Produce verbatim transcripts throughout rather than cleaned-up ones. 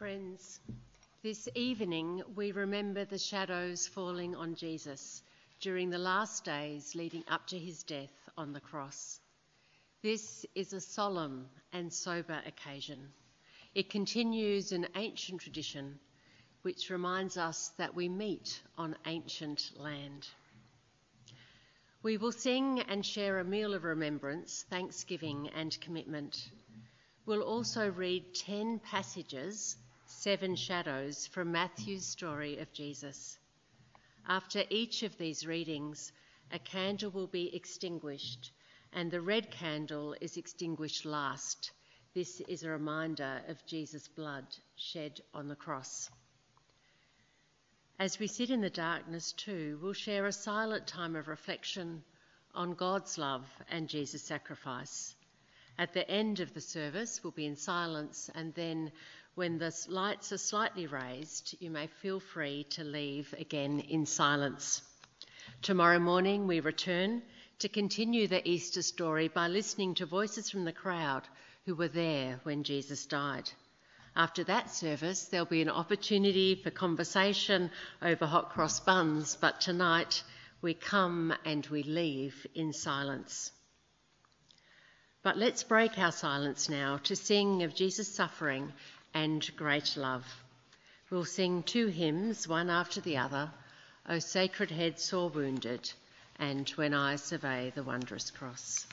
Friends, this evening we remember the shadows falling on Jesus during the last days leading up to his death on the cross. This is a solemn and sober occasion. It continues an ancient tradition which reminds us that we meet on ancient land. We will sing and share a meal of remembrance, thanksgiving and commitment. We'll also read ten passages, seven shadows from Matthew's story of Jesus. After each of these readings, a candle will be extinguished, and the red candle is extinguished last. This is a reminder of Jesus' blood shed on the cross. As we sit in the darkness too, we'll share a silent time of reflection on God's love and Jesus' sacrifice. At the end of the service, we'll be in silence, and then when the lights are slightly raised, you may feel free to leave again in silence. Tomorrow morning we return to continue the Easter story by listening to voices from the crowd who were there when Jesus died. After that service, there'll be an opportunity for conversation over hot cross buns, but tonight we come and we leave in silence. But let's break our silence now to sing of Jesus' suffering and great love. We'll sing two hymns, one after the other, O Sacred Head Sore Wounded, and When I Survey the Wondrous Cross.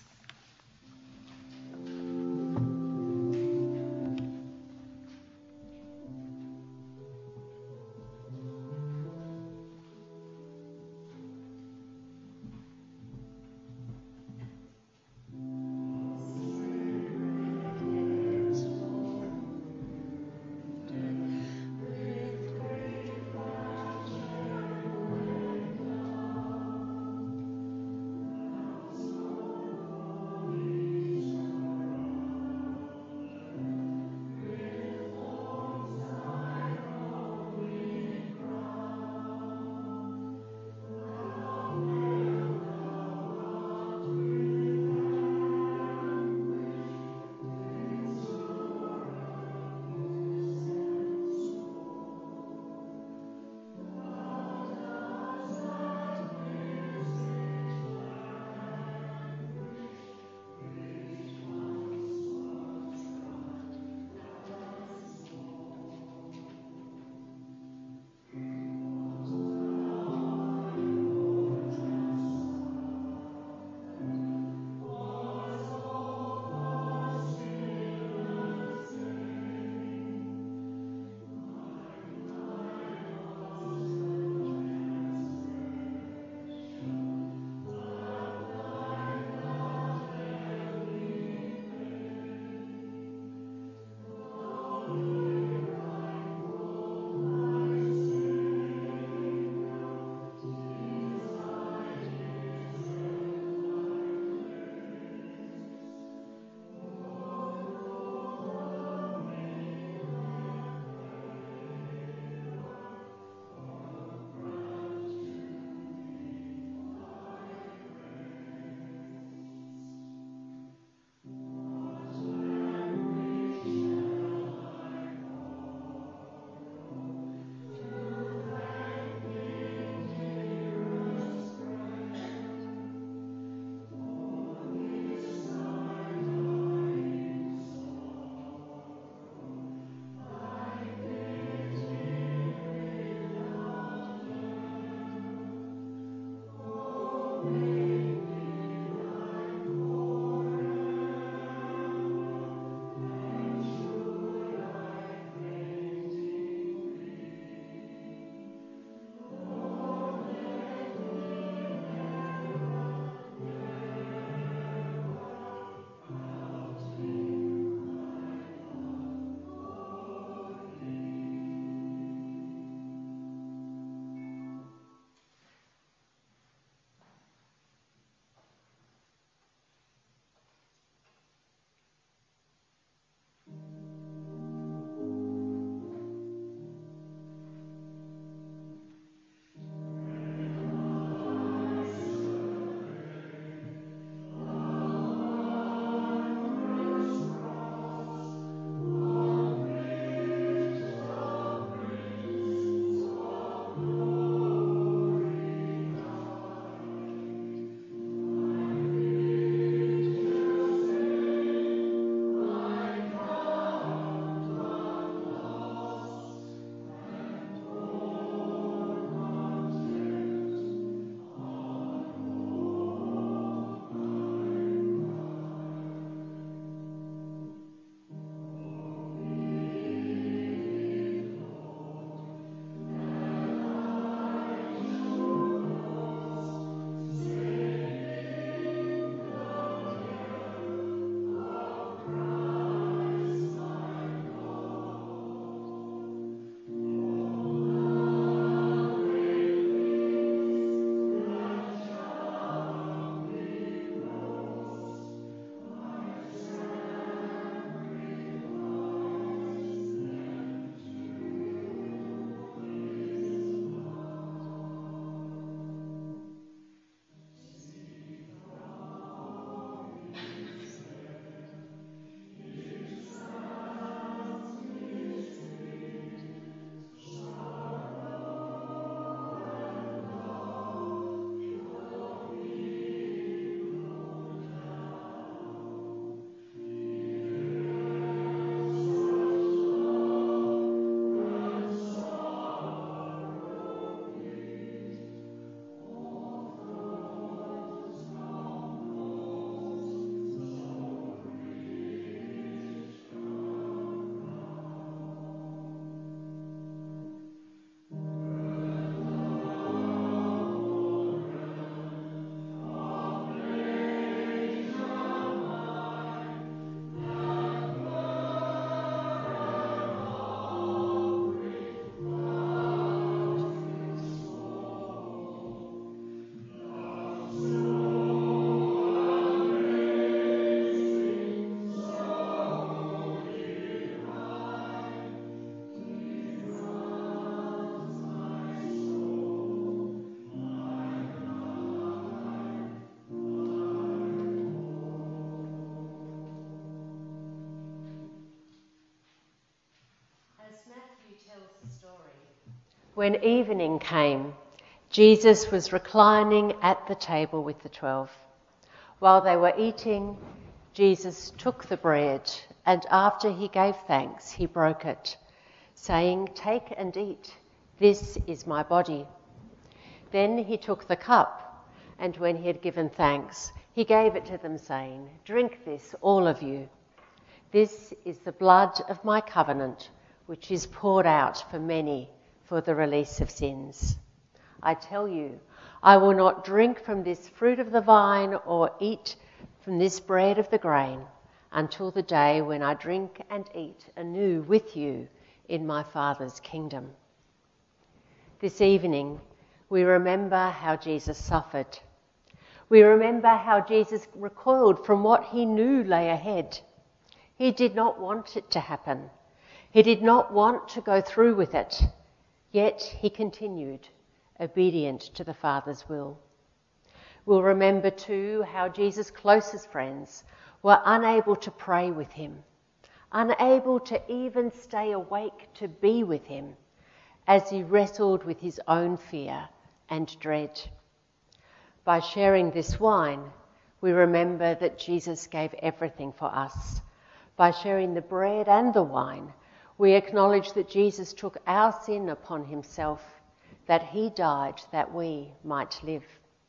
As Matthew tells the story, when evening came, Jesus was reclining at the table with the twelve. While they were eating, Jesus took the bread, and after he gave thanks, he broke it, saying, "Take and eat. This is my body." Then he took the cup, and when he had given thanks, he gave it to them, saying, "Drink this, all of you. This is the blood of my covenant, which is poured out for many for the release of sins. I tell you, I will not drink from this fruit of the vine or eat from this bread of the grain until the day when I drink and eat anew with you in my Father's kingdom." This evening, we remember how Jesus suffered. We remember how Jesus recoiled from what he knew lay ahead. He did not want it to happen. He did not want to go through with it. Yet he continued, obedient to the Father's will. We'll remember too how Jesus' closest friends were unable to pray with him, unable to even stay awake to be with him as he wrestled with his own fear and dread. By sharing this wine, we remember that Jesus gave everything for us. By sharing the bread and the wine, we acknowledge that Jesus took our sin upon himself, that he died that we might live.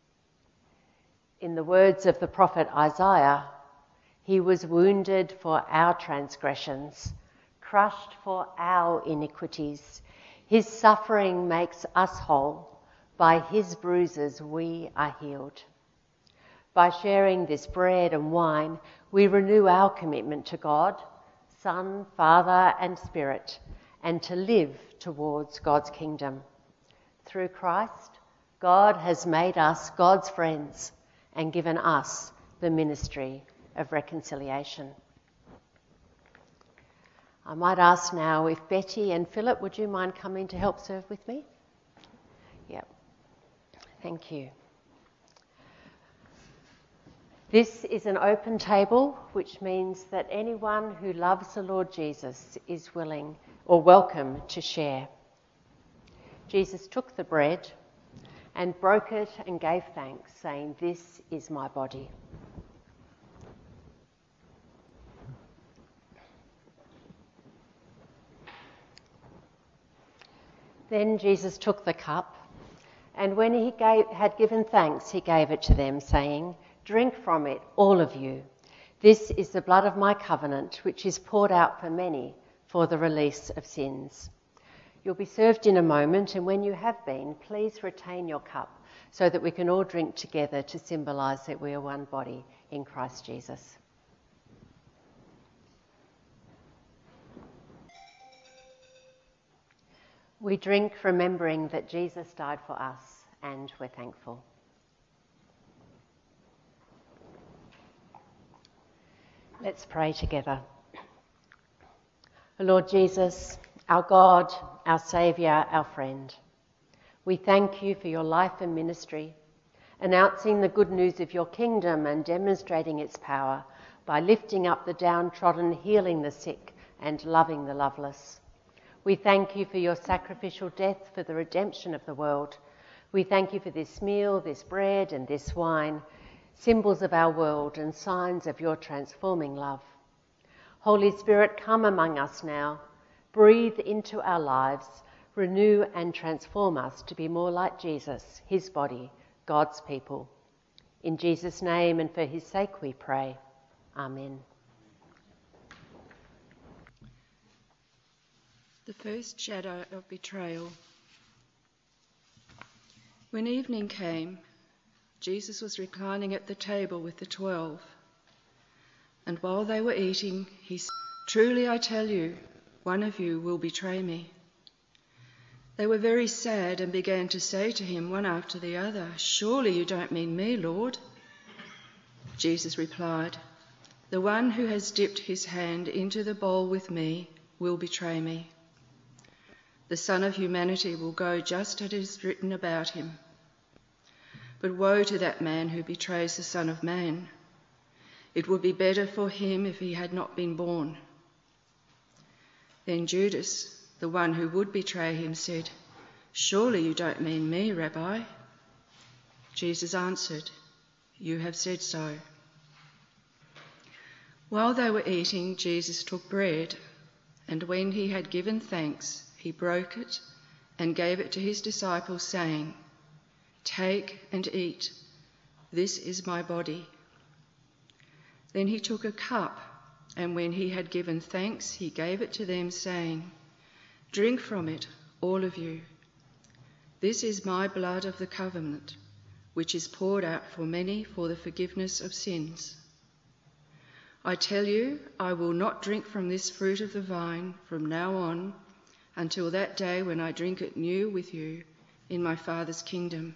In the words of the prophet Isaiah, he was wounded for our transgressions, crushed for our iniquities. His suffering makes us whole. By his bruises we are healed. By sharing this bread and wine, we renew our commitment to God, Son, Father and Spirit, and to live towards God's kingdom. Through Christ, God has made us God's friends and given us the ministry of reconciliation. I might ask now if Betty and Philip, would you mind coming to help serve with me? Yep. Thank you. This is an open table, which means that anyone who loves the Lord Jesus is willing or welcome to share. Jesus took the bread and broke it and gave thanks, saying, "This is my body." Then Jesus took the cup, and when he gave, had given thanks, he gave it to them, saying, "Drink from it, all of you. This is the blood of my covenant, which is poured out for many for the release of sins." You'll be served in a moment, and when you have been, please retain your cup so that we can all drink together to symbolise that we are one body in Christ Jesus. We drink remembering that Jesus died for us, and we're thankful. Let's pray together. Lord Jesus, our God, our Saviour, our friend, we thank you for your life and ministry, announcing the good news of your kingdom and demonstrating its power by lifting up the downtrodden, healing the sick, and loving the loveless. We thank you for your sacrificial death for the redemption of the world. We thank you for this meal, this bread, and this wine, symbols of our world and signs of your transforming love. Holy Spirit, come among us now. Breathe into our lives, renew and transform us to be more like Jesus, his body, God's people. In Jesus' name and for his sake we pray. Amen. The first shadow of betrayal. When evening came, Jesus was reclining at the table with the twelve. And while they were eating, he said, "Truly I tell you, one of you will betray me." They were very sad and began to say to him one after the other, "Surely you don't mean me, Lord?" Jesus replied, "The one who has dipped his hand into the bowl with me will betray me. The Son of Humanity will go just as it is written about him. But woe to that man who betrays the Son of Man. It would be better for him if he had not been born." Then Judas, the one who would betray him, said, "Surely you don't mean me, Rabbi?" Jesus answered, "You have said so." While they were eating, Jesus took bread, and when he had given thanks, he broke it and gave it to his disciples, saying, "Take and eat. This is my body." Then he took a cup, and when he had given thanks, he gave it to them, saying, "Drink from it, all of you. This is my blood of the covenant, which is poured out for many for the forgiveness of sins. I tell you, I will not drink from this fruit of the vine from now on until that day when I drink it new with you in my Father's kingdom."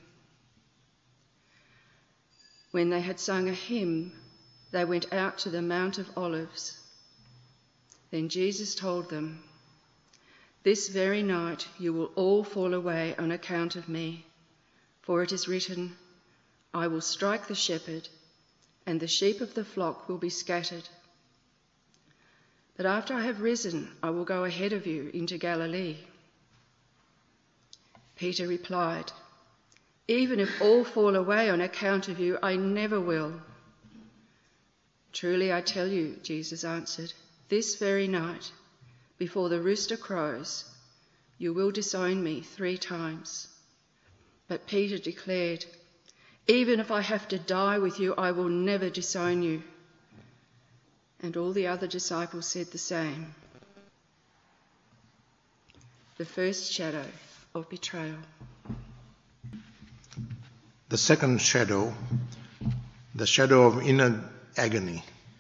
When they had sung a hymn, they went out to the Mount of Olives. Then Jesus told them, "This very night you will all fall away on account of me, for it is written, 'I will strike the shepherd, and the sheep of the flock will be scattered.' But after I have risen, I will go ahead of you into Galilee." Peter replied, "Even if all fall away on account of you, I never will." "Truly I tell you," Jesus answered, "this very night, before the rooster crows, you will disown me three times." But Peter declared, "Even if I have to die with you, I will never disown you." And all the other disciples said the same. The first shadow of betrayal. The second shadow, the shadow of inner agony.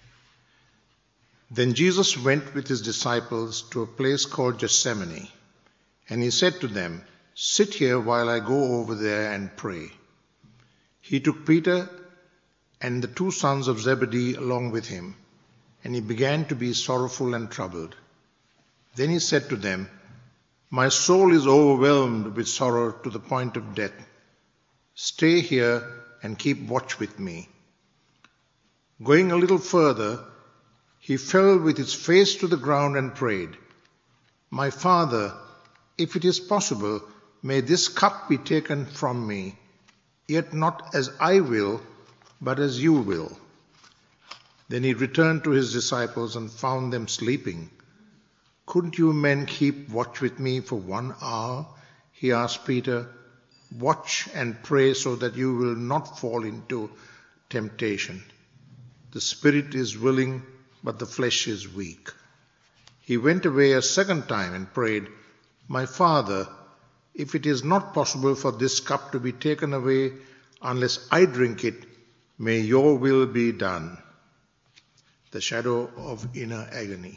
Then Jesus went with his disciples to a place called Gethsemane, and he said to them, "Sit here while I go over there and pray." He took Peter and the two sons of Zebedee along with him, and he began to be sorrowful and troubled. Then he said to them, "My soul is overwhelmed with sorrow to the point of death. Stay here and keep watch with me." Going a little further, he fell with his face to the ground and prayed, "My Father, if it is possible, may this cup be taken from me, yet not as I will, but as you will." Then he returned to his disciples and found them sleeping. "Couldn't you men keep watch with me for one hour?" he asked Peter. "Watch and pray so that you will not fall into temptation. The spirit is willing, but the flesh is weak." He went away a second time and prayed, "My Father, if it is not possible for this cup to be taken away unless I drink it, may your will be done." The shadow of inner agony.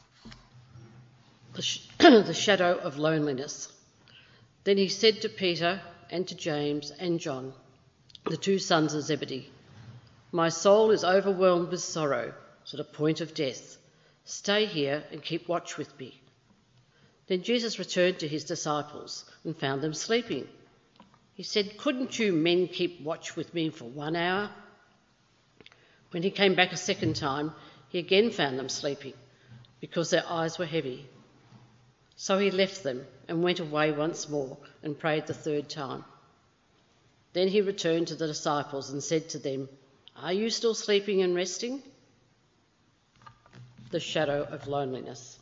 The, sh- the shadow of loneliness. Then he said to Peter and to James and John, the two sons of Zebedee, "My soul is overwhelmed with sorrow to the point of death. Stay here and keep watch with me." Then Jesus returned to his disciples and found them sleeping. He said, "Couldn't you men keep watch with me for one hour?" When he came back a second time, he again found them sleeping, because their eyes were heavy. So he left them and went away once more and prayed the third time. Then he returned to the disciples and said to them, "Are you still sleeping and resting?" The shadow of loneliness.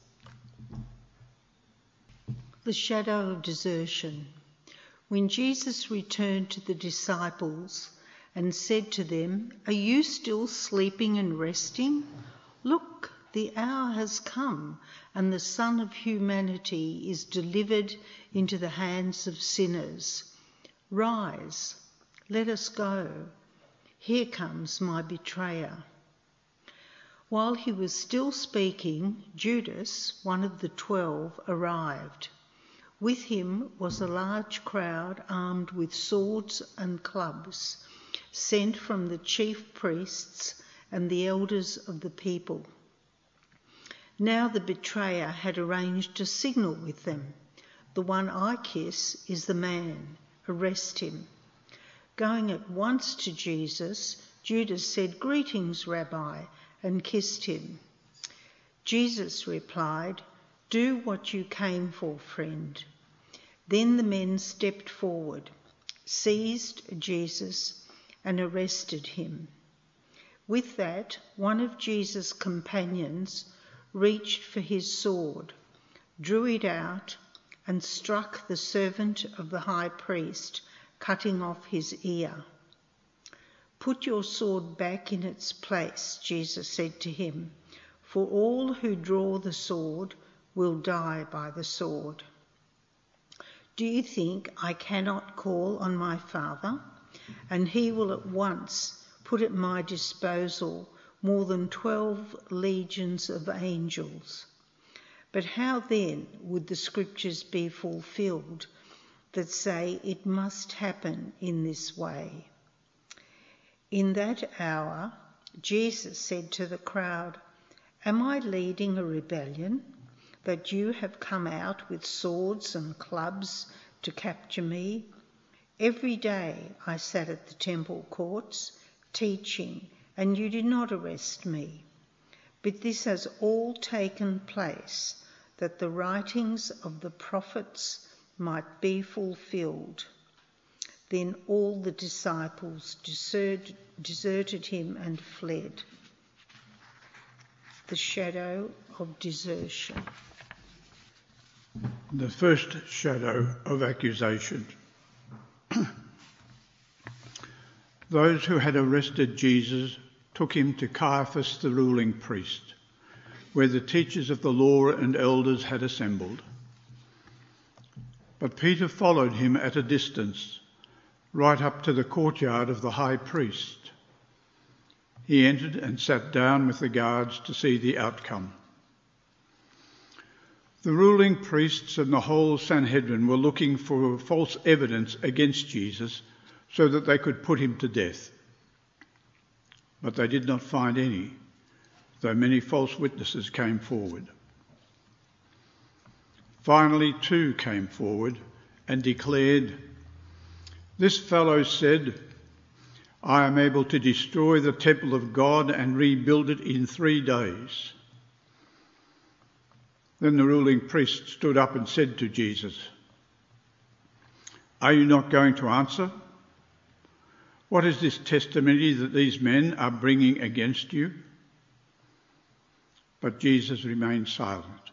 The shadow of desertion. When Jesus returned to the disciples and said to them, "Are you still sleeping and resting? Look, the hour has come, and the Son of Humanity is delivered into the hands of sinners. Rise, let us go. Here comes my betrayer." While he was still speaking, Judas, one of the twelve, arrived. With him was a large crowd armed with swords and clubs, sent from the chief priests and the elders of the people. Now the betrayer had arranged a signal with them. "The one I kiss is the man. Arrest him." Going at once to Jesus, Judas said, "Greetings, Rabbi," and kissed him. Jesus replied, Do what you came for, friend." Then the men stepped forward, seized Jesus, and arrested him. With that, one of Jesus' companions reached for his sword, drew it out, and struck the servant of the high priest, cutting off his ear. "Put your sword back in its place," Jesus said to him, "for all who draw the sword will die by the sword. Do you think I cannot call on my Father, and he will at once put at my disposal more than twelve legions of angels? But how then would the scriptures be fulfilled that say it must happen in this way?" In that hour, Jesus said to the crowd, "Am I leading a rebellion, that you have come out with swords and clubs to capture me? Every day I sat at the temple courts, teaching, and you did not arrest me. But this has all taken place, that the writings of the prophets might be fulfilled." Then all the disciples deserted, deserted him and fled. The shadow of desertion. The first shadow of accusation. Those who had arrested Jesus took him to Caiaphas the ruling priest, where the teachers of the law and elders had assembled. But Peter followed him at a distance, right up to the courtyard of the high priest. He entered and sat down with the guards to see the outcome. The ruling priests and the whole Sanhedrin were looking for false evidence against Jesus so that they could put him to death. But they did not find any, though many false witnesses came forward. Finally, two came forward and declared, "This fellow said, 'I am able to destroy the temple of God and rebuild it in three days.'" Then the ruling priest stood up and said to Jesus, "Are you not going to answer? What is this testimony that these men are bringing against you?" But Jesus remained silent.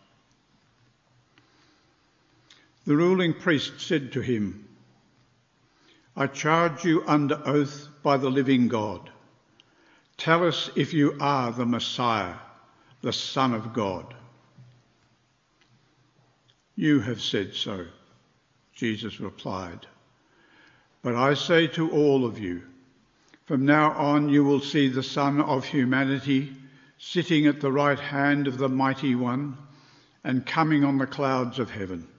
The ruling priest said to him, "I charge you under oath by the living God. Tell us if you are the Messiah, the Son of God." "You have said so," Jesus replied. "But I say to all of you, from now on you will see the Son of Humanity sitting at the right hand of the Mighty One and coming on the clouds of heaven."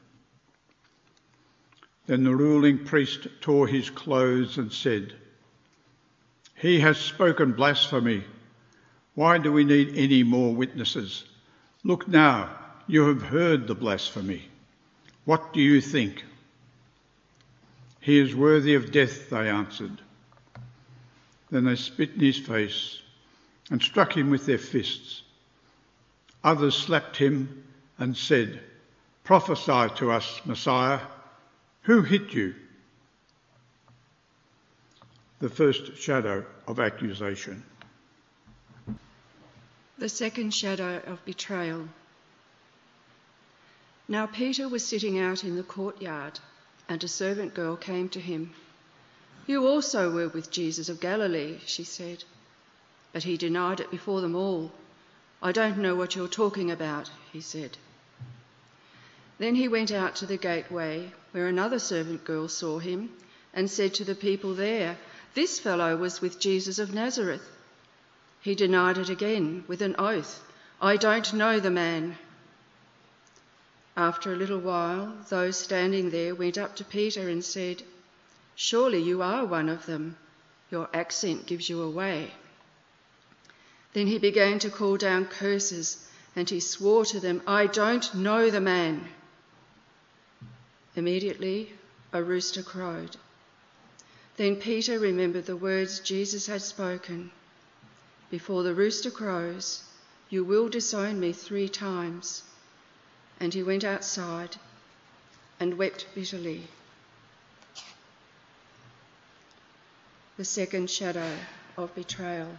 Then the ruling priest tore his clothes and said, "He has spoken blasphemy. Why do we need any more witnesses? Look now, you have heard the blasphemy. What do you think?" "He is worthy of death," they answered. Then they spit in his face and struck him with their fists. Others slapped him and said, "Prophesy to us, Messiah. Who hit you?" The first shadow of accusation. The second shadow of betrayal. Now Peter was sitting out in the courtyard, and a servant girl came to him. "You also were with Jesus of Galilee," she said. But he denied it before them all. "I don't know what you're talking about," he said. Then he went out to the gateway, where another servant girl saw him, and said to the people there, "This fellow was with Jesus of Nazareth." He denied it again with an oath, "I don't know the man." After a little while, those standing there went up to Peter and said, "Surely you are one of them. Your accent gives you away." Then he began to call down curses, and he swore to them, "I don't know the man." Immediately a rooster crowed. Then Peter remembered the words Jesus had spoken, "Before the rooster crows, you will disown me three times." and he went outside and wept bitterly. The second shadow of betrayal.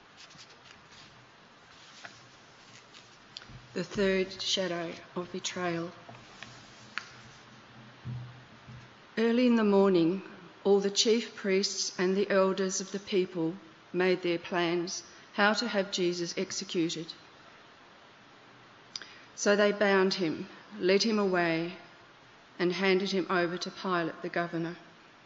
The third shadow of betrayal. Early in the morning, all the chief priests and the elders of the people made their plans how to have Jesus executed. So they bound him, led him away, and handed him over to Pilate, the governor.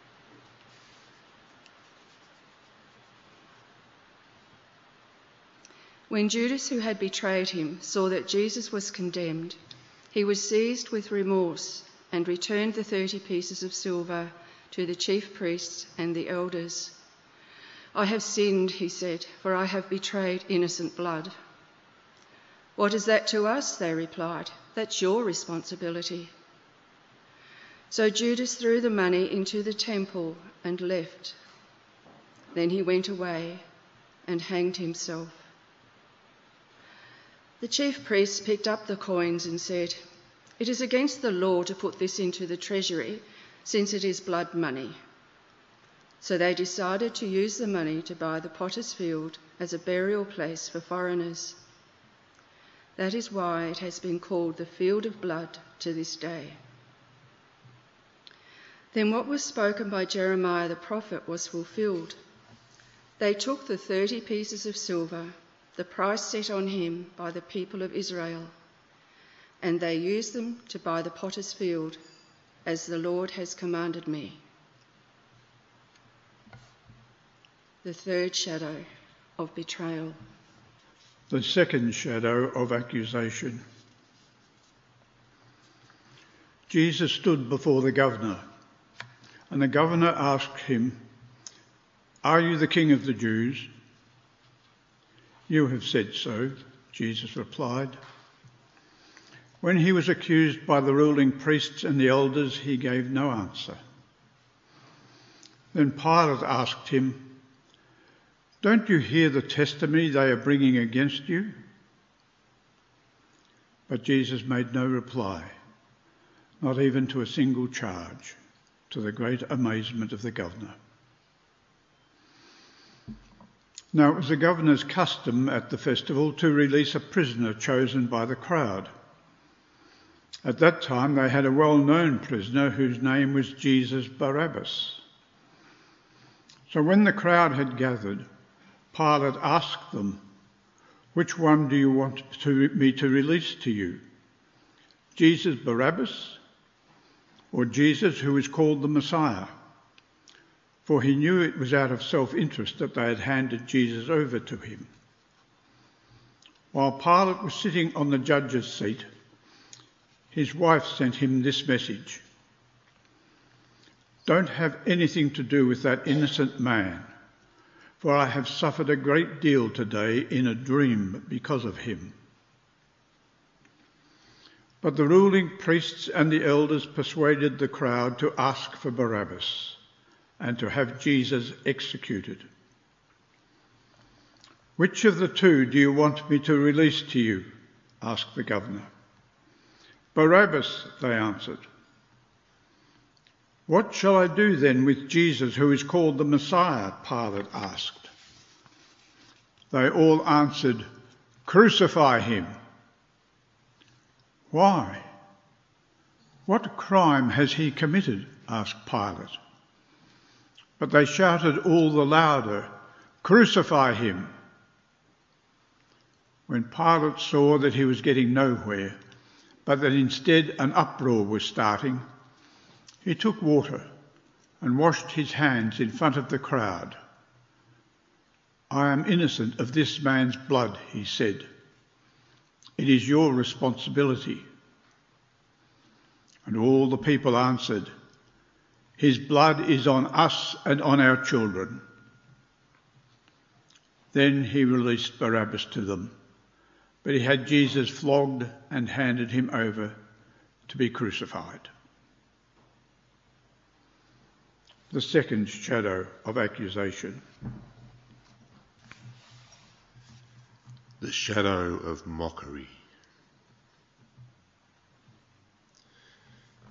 When Judas, who had betrayed him, saw that Jesus was condemned, he was seized with remorse and returned the thirty pieces of silver to the chief priests and the elders. "I have sinned," he said, "for I have betrayed innocent blood." "What is that to us?" they replied. "That's your responsibility." So Judas threw the money into the temple and left. Then he went away and hanged himself. The chief priests picked up the coins and said, "It is against the law to put this into the treasury, since it is blood money." So they decided to use the money to buy the potter's field as a burial place for foreigners. That is why it has been called the Field of Blood to this day. Then what was spoken by Jeremiah the prophet was fulfilled. They took the thirty pieces of silver, the price set on him by the people of Israel, and they used them to buy the potter's field, as the Lord has commanded me. The third shadow of betrayal. The second shadow of accusation. Jesus stood before the governor, and the governor asked him, "Are you the king of the Jews?" "You have said so," Jesus replied. When he was accused by the ruling priests and the elders, he gave no answer. Then Pilate asked him, "Don't you hear the testimony they are bringing against you?" But Jesus made no reply, not even to a single charge, to the great amazement of the governor. Now it was the governor's custom at the festival to release a prisoner chosen by the crowd. At that time they had a well-known prisoner whose name was Jesus Barabbas. So when the crowd had gathered, Pilate asked them, "Which one do you want to, me to release to you? Jesus Barabbas or Jesus who is called the Messiah?" For he knew it was out of self-interest that they had handed Jesus over to him. While Pilate was sitting on the judge's seat, his wife sent him this message: "Don't have anything to do with that innocent man, for I have suffered a great deal today in a dream because of him." But the ruling priests and the elders persuaded the crowd to ask for Barabbas and to have Jesus executed. "Which of the two do you want me to release to you?" asked the governor. "Barabbas," they answered. "What shall I do then with Jesus who is called the Messiah?" Pilate asked. They all answered, "Crucify him." "Why? What crime has he committed?" asked Pilate. But they shouted all the louder, "Crucify him!" When Pilate saw that he was getting nowhere, but that instead an uproar was starting, he took water and washed his hands in front of the crowd. "I am innocent of this man's blood," he said. "It is your responsibility." And all the people answered, "His blood is on us and on our children." Then he released Barabbas to them, but he had Jesus flogged and handed him over to be crucified. The second shadow of accusation. The shadow of mockery.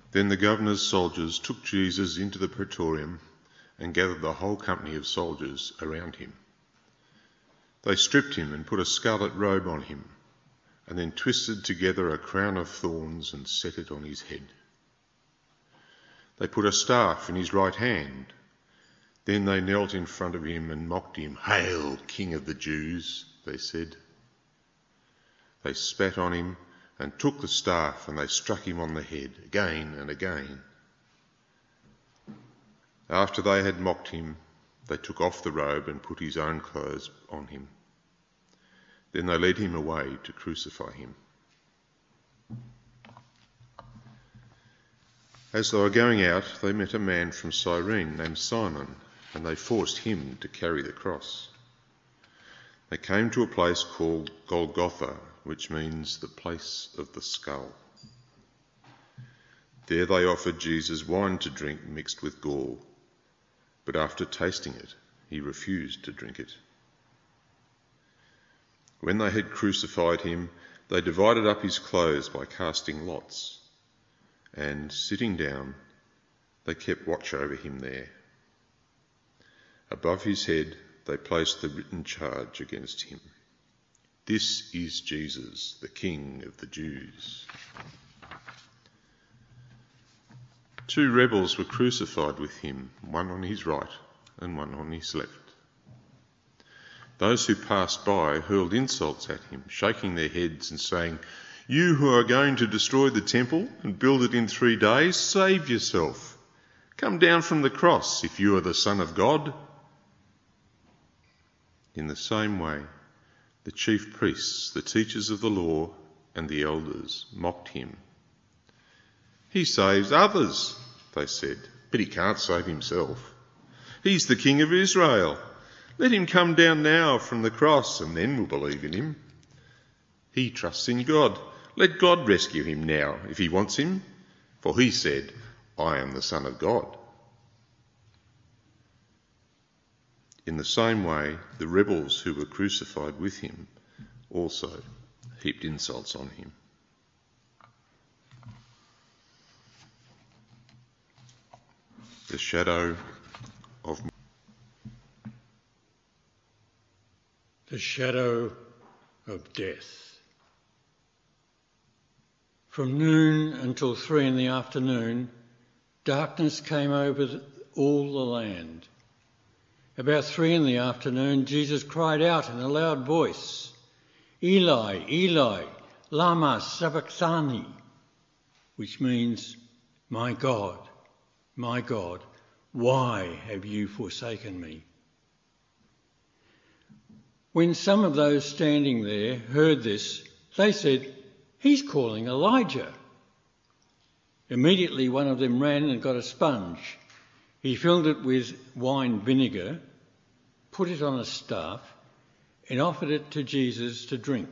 Then the governor's soldiers took Jesus into the praetorium and gathered the whole company of soldiers around him. They stripped him and put a scarlet robe on him, and then twisted together a crown of thorns and set it on his head. They put a staff in his right hand. Then they knelt in front of him and mocked him. "Hail, King of the Jews," they said. They spat on him and took the staff, and they struck him on the head again and again. After they had mocked him, they took off the robe and put his own clothes on him. Then they led him away to crucify him. As they were going out, they met a man from Cyrene named Simon, and they forced him to carry the cross. They came to a place called Golgotha, which means the place of the skull. There they offered Jesus wine to drink mixed with gall, but after tasting it, he refused to drink it. When they had crucified him, they divided up his clothes by casting lots, and, sitting down, they kept watch over him there. Above his head they placed the written charge against him: "This is Jesus, the King of the Jews." Two rebels were crucified with him, one on his right and one on his left. Those who passed by hurled insults at him, shaking their heads and saying, "You who are going to destroy the temple and build it in three days, save yourself. Come down from the cross if you are the Son of God." In the same way, the chief priests, the teachers of the law, and the elders mocked him. "He saves others," they said, "but he can't save himself. He's the King of Israel. Let him come down now from the cross, and then we'll believe in him. He trusts in God. Let God rescue him now if he wants him, for he said, 'I am the Son of God.'" In the same way, the rebels who were crucified with him also heaped insults on him. The shadow of the shadow of death. From noon until three in the afternoon, darkness came over all the land. About three in the afternoon, Jesus cried out in a loud voice, "Eli, Eli, lama sabachthani," which means, "My God, my God, why have you forsaken me?" When some of those standing there heard this, they said, "He's calling Elijah." Immediately one of them ran and got a sponge. He filled it with wine vinegar, put it on a staff, and offered it to Jesus to drink.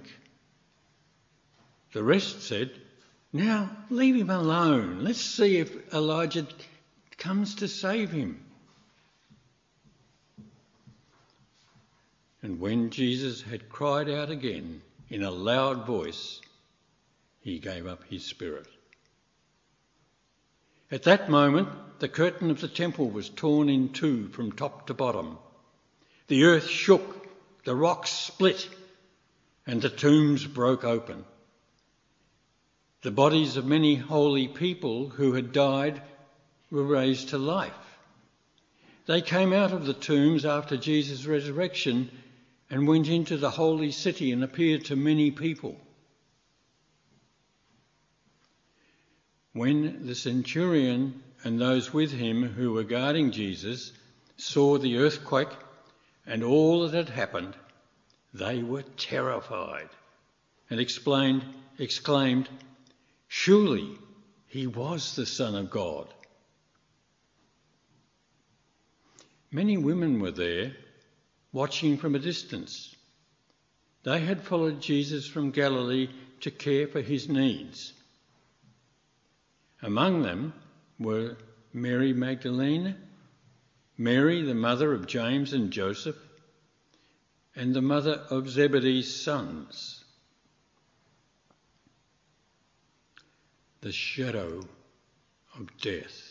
The rest said, "Now leave him alone. Let's see if Elijah comes to save him." And when Jesus had cried out again in a loud voice, he gave up his spirit. At that moment, the curtain of the temple was torn in two from top to bottom. The earth shook, the rocks split, and the tombs broke open. The bodies of many holy people who had died were raised to life. They came out of the tombs after Jesus' resurrection and went into the holy city and appeared to many people. When the centurion and those with him who were guarding Jesus saw the earthquake and all that had happened, they were terrified and explained, exclaimed, "Surely he was the Son of God." Many women were there, watching from a distance. They had followed Jesus from Galilee to care for his needs. Among them were Mary Magdalene, Mary, the mother of James and Joseph, and the mother of Zebedee's sons. The shadow of death.